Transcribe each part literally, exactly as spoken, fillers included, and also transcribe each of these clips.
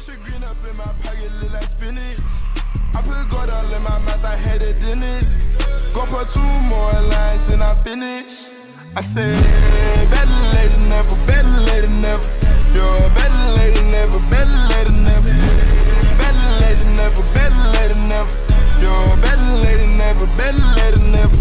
Extra green up in my pocket, look like spinach. I put gold all in my mouth, I had a dentist. Go for two more lines and I finish. I said, better later never, better later never. Yo, better later never, better later never. Better later never, better later never. Yo, better later never, better later never.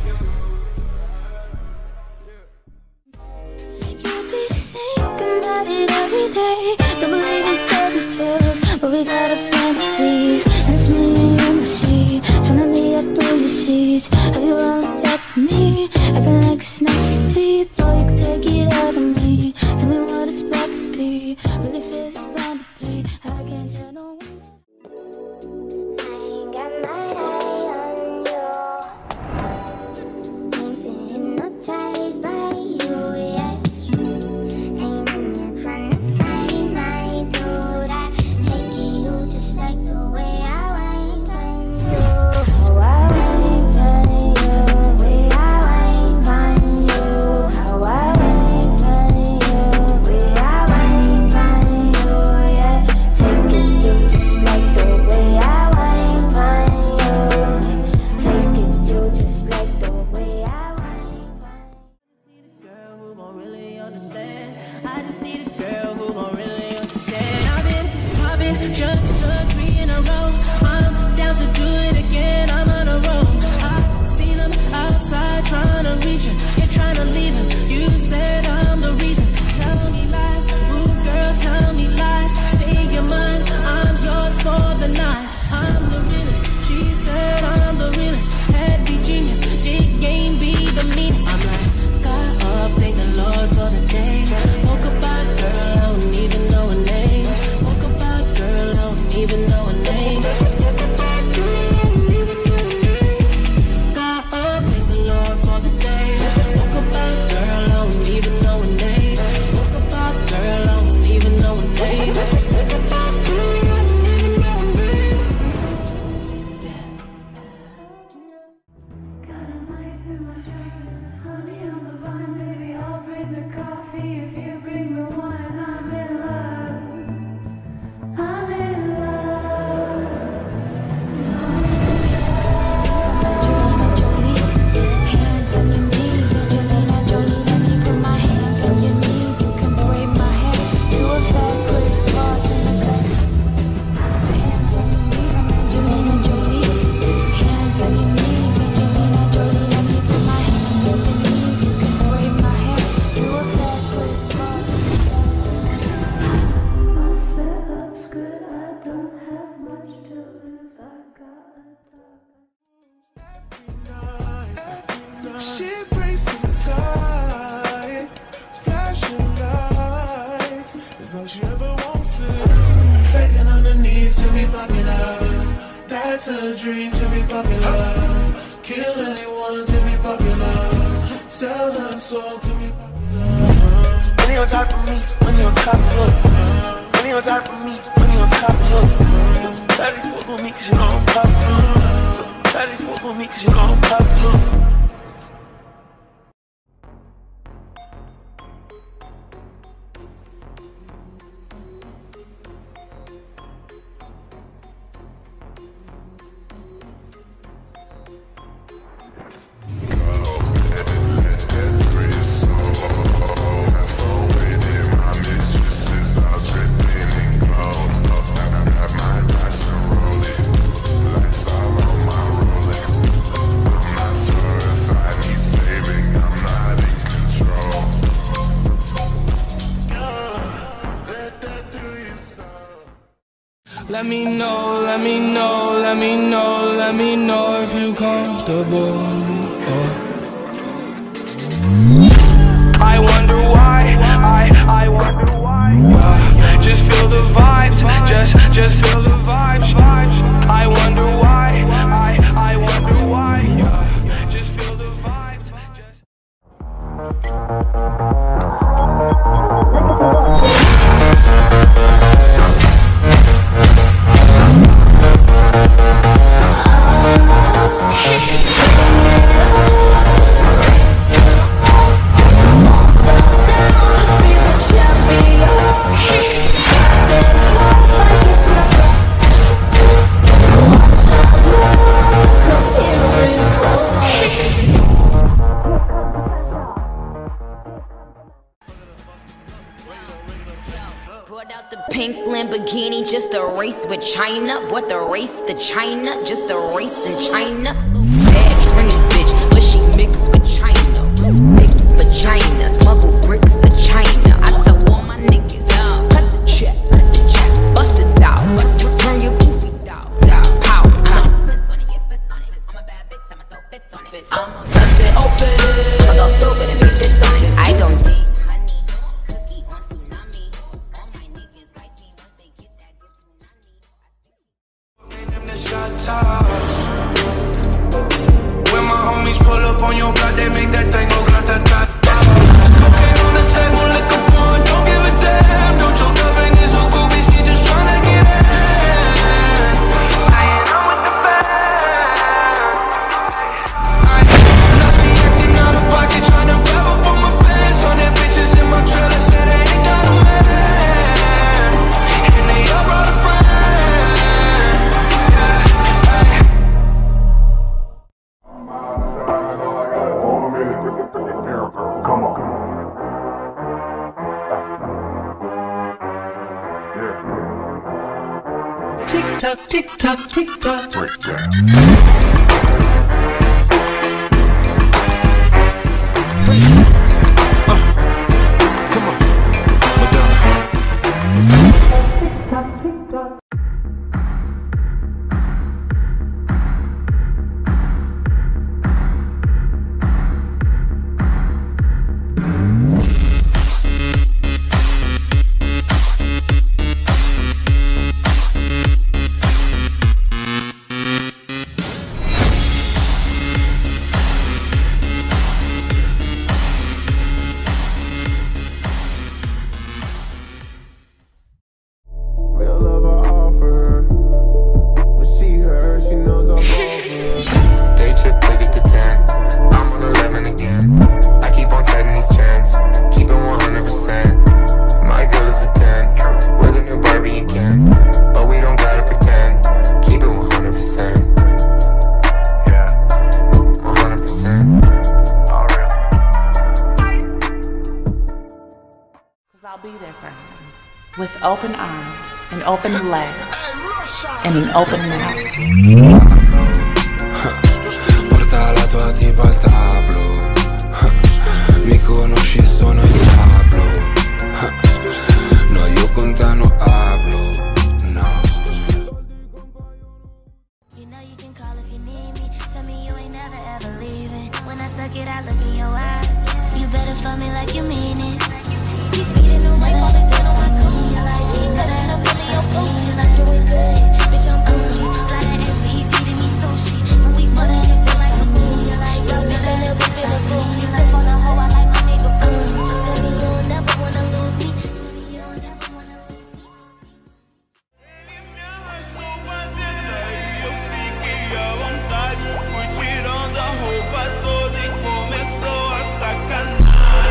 Every day, don't believe in fairy tales, but we got our fantasies. And it's me and your machine, trying to be up through your sheets. Have you all looked up at me? Acting like snappy teeth, boy, you can take it out of me. Tell me what it's about to be, really feels bound to be. I can't tell no one. I ain't got my eye on you, ain't been hypnotized by you yet. Just took three in a row. I'm down to do it again. I'm on a roll. I've seen them outside trying to reach him. You're trying to leave him. You said I'm the reason. Tell me lies, ooh girl, tell me lies. Say you're mine, I'm yours for the night. I'm the realest. She said I'm the realest. Head be genius, jig game be the meanest. I'm like, got up, thank the Lord for the day. Woke up by girl, I don't even know her name. Even know a name. Got up, thank the Lord for the day. Woke up out, girl, I don't even know a name. Woke up out, girl, I don't even know a name. Woke up out, girl, I don't even know a name. Got a knife in my shirt, honey on the vine, baby, I'll bring the coffee if you bring the wine. I'm in love. I'm in love. She breaks in the sky, flashing lights. It's all she ever wants is begging on her knees to be popular. That's a dream, to be popular. Kill anyone to be popular. Sell her soul to be popular. Money on top of me, money on top of her. Money on top of me, money on top of her. Daddy fuck with me cause you know I'm popular. Daddy fuck with me cause you know I'm popular. Let me know, let me know, let me know, let me know if you comfortable. Oh. I wonder why, I, I wonder why. Uh, just feel the vibes, just, just feel the vibes, vibes. I wonder why, I, I wonder why. Uh, just feel the vibes, just. Monster. Brought out the pink Lamborghini just a race with China. What the race to China? Just a race in China. Bad trendy bitch, but she mixed with China. Big vagina, smuggle bricks to China. I tell all my niggas, cut the check, cut the check, bust it out, turn your goofy down, down, pow, pow. Splits on it, yeah, splits on it. I'm a bad bitch, I'ma throw fits on it. I'ma bust it open, I'ma go stupid and put fits on it. I don't think. When my homies pull up on your block, they make that thing go grata-ta-ta. Cocaine on the table, liquor porn, don't give a damn. Don't your girlfriend is who goofy, she just tryna get in. Saying I'm with the band. Now she acting out of pocket, tryna grab up on my pants. On their bitches in my trailer, said they ain't got a man. And they all brought a friend. Tick tock, tick tock, tick tock. Breakdown. Uh, come on, Madonna. Tick tock, tick tock. I'll be there for him with open arms and open legs and an open mouth. Porta la tua tipa al tablo. Mi conosci, sono il diavolo. No, io con te non hablo. No. You know you can call if you need me. Tell me you ain't never ever leaving. When I suck it, I look in your eyes. You better fuck me like you mean it. Keep speeding on my phone and sit on my coochie. Like me touching a million coochie. I'm doing good, bitch, I'm Gucci. Fly to Ashley, feeding me sushi. When we fucking, it feel like a movie. Like yo, bitch, I never been a groupie. Step on a hoe, I like my nigga Bougie. Tell me you'll never wanna lose me. Tell me you'll never wanna lose me. Eu fiquei à vontade, fui tirando a roupa toda e começou a sacanagem.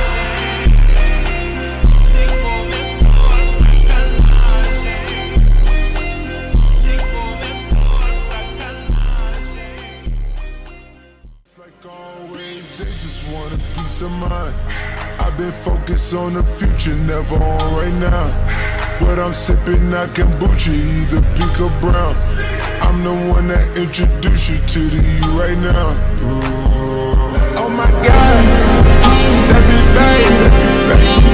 Of mine. I've been focused on the future, never on right now. But I'm sipping that kombucha, either pink or brown. I'm the one that introduced you to the you right now. Oh my God, that be bad.